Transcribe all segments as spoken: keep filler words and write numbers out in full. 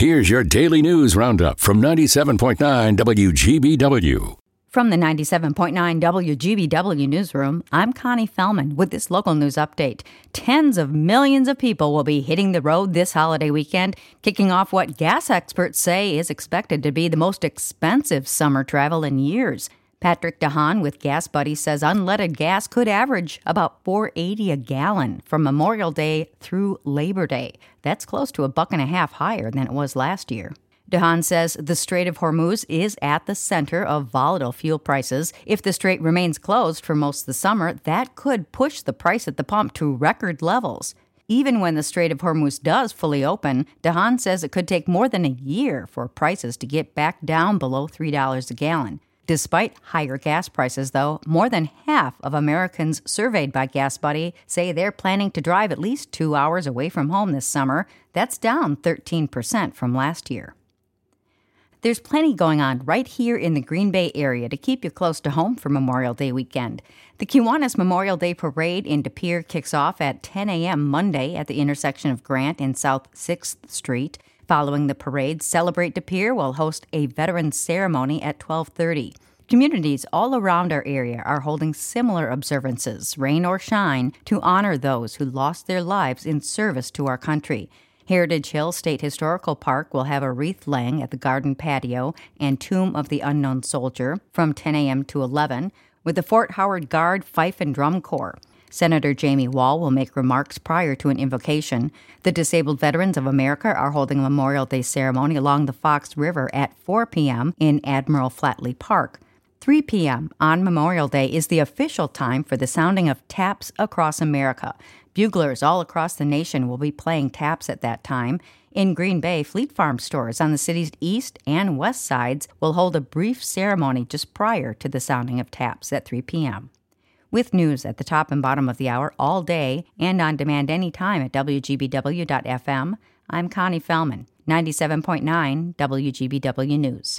Here's your daily news roundup from ninety-seven point nine W G B W. From the ninety-seven point nine W G B W newsroom, I'm Connie Fellman with this local news update. Tens of millions of people will be hitting the road this holiday weekend, kicking off what gas experts say is expected to be the most expensive summer travel in years. Patrick DeHaan with Gas Buddy says unleaded gas could average about four dollars and eighty cents a gallon from Memorial Day through Labor Day. That's close to a buck and a half higher than it was last year. DeHaan says the Strait of Hormuz is at the center of volatile fuel prices. If the strait remains closed for most of the summer, that could push the price at the pump to record levels. Even when the Strait of Hormuz does fully open, DeHaan says it could take more than a year for prices to get back down below three dollars a gallon. Despite higher gas prices, though, more than half of Americans surveyed by Gas Buddy say they're planning to drive at least two hours away from home this summer. That's down thirteen percent from last year. There's plenty going on right here in the Green Bay area to keep you close to home for Memorial Day weekend. The Kiwanis Memorial Day Parade in De Pere kicks off at ten a.m. Monday at the intersection of Grant and South sixth Street. Following the parade, Celebrate De Pere will host a veterans ceremony at twelve thirty. Communities all around our area are holding similar observances, rain or shine, to honor those who lost their lives in service to our country. Heritage Hill State Historical Park will have a wreath laying at the garden patio and Tomb of the Unknown Soldier from ten a.m. to eleven, with the Fort Howard Guard Fife and Drum Corps. Senator Jamie Wall will make remarks prior to an invocation. The Disabled Veterans of America are holding a Memorial Day ceremony along the Fox River at four p.m. in Admiral Flatley Park. three p.m. on Memorial Day is the official time for the sounding of taps across America. Buglers all across the nation will be playing taps at that time. In Green Bay, Fleet Farm stores on the city's east and west sides will hold a brief ceremony just prior to the sounding of taps at three p.m. With news at the top and bottom of the hour all day and on demand anytime at W G B W dot F M, I'm Connie Fellman, ninety-seven point nine W G B W News.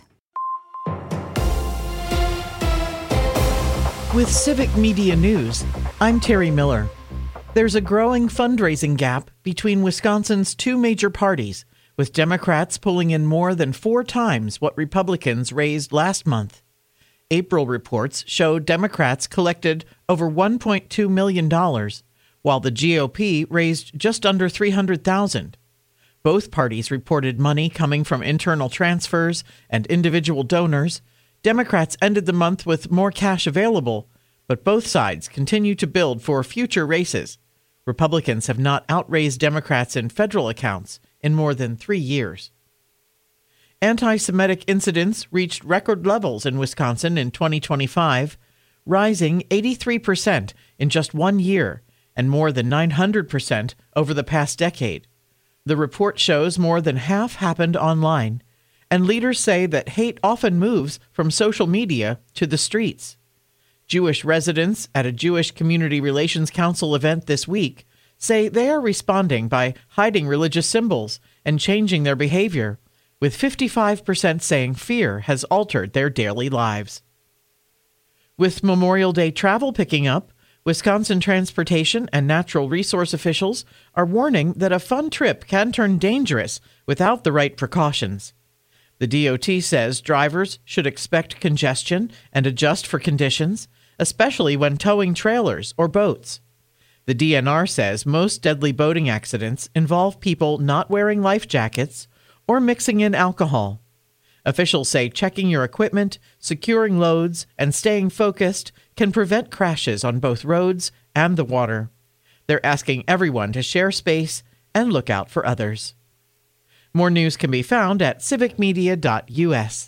With Civic Media News, I'm Terry Miller. There's a growing fundraising gap between Wisconsin's two major parties, with Democrats pulling in more than four times what Republicans raised last month. April reports show Democrats collected over one point two million dollars, while the G O P raised just under three hundred thousand dollars. Both parties reported money coming from internal transfers and individual donors. Democrats ended the month with more cash available, but both sides continue to build for future races. Republicans have not outraised Democrats in federal accounts in more than three years. Anti-Semitic incidents reached record levels in Wisconsin in twenty twenty-five, rising eighty-three percent in just one year and more than nine hundred percent over the past decade. The report shows more than half happened online, and leaders say that hate often moves from social media to the streets. Jewish residents at a Jewish Community Relations Council event this week say they are responding by hiding religious symbols and changing their behavior, with fifty-five percent saying fear has altered their daily lives. With Memorial Day travel picking up, Wisconsin transportation and natural resource officials are warning that a fun trip can turn dangerous without the right precautions. The D O T says drivers should expect congestion and adjust for conditions, especially when towing trailers or boats. The D N R says most deadly boating accidents involve people not wearing life jackets or mixing in alcohol. Officials say checking your equipment, securing loads, and staying focused can prevent crashes on both roads and the water. They're asking everyone to share space and look out for others. More news can be found at civic media dot U S.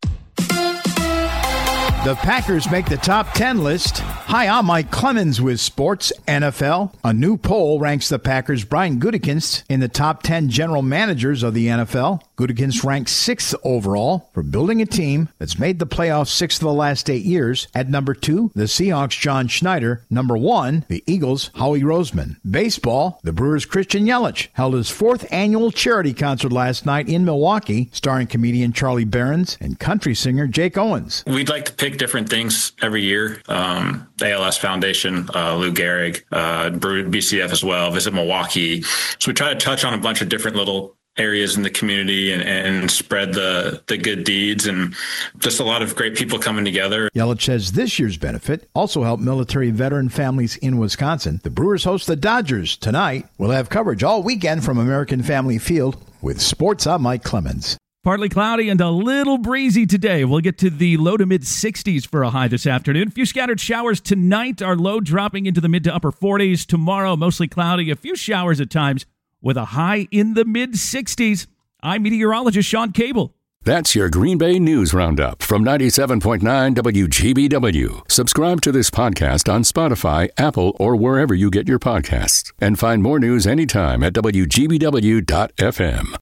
The Packers make the top ten list. Hi, I'm Mike Clemens with Sports N F L. A new poll ranks the Packers' Brian Gutekunst in the top ten general managers of the N F L. Gutekunst ranks sixth overall for building a team that's made the playoffs six of the last eight years. At number two, the Seahawks' John Schneider. Number one, the Eagles' Howie Roseman. Baseball, the Brewers' Christian Yelich held his fourth annual charity concert last night in Milwaukee, starring comedian Charlie Berens and country singer Jake Owens. We'd like to pick different things every year. Um, A L S Foundation, uh, Lou Gehrig, uh, B C F as well, Visit Milwaukee. So we try to touch on a bunch of different little areas in the community and, and spread the, the good deeds, and just a lot of great people coming together. Yelich says this year's benefit also helped military veteran families in Wisconsin. The Brewers host the Dodgers tonight. We'll have coverage all weekend from American Family Field. With sports, I'm Mike Clemens. Partly cloudy and a little breezy today. We'll get to the low to mid sixties for a high this afternoon. A few scattered showers tonight. Our low dropping into the mid to upper forties. Tomorrow, mostly cloudy. A few showers at times with a high in the mid sixties. I'm meteorologist Sean Cable. That's your Green Bay News Roundup from ninety-seven point nine W G B W. Subscribe to this podcast on Spotify, Apple, or wherever you get your podcasts. And find more news anytime at W G B W dot F M.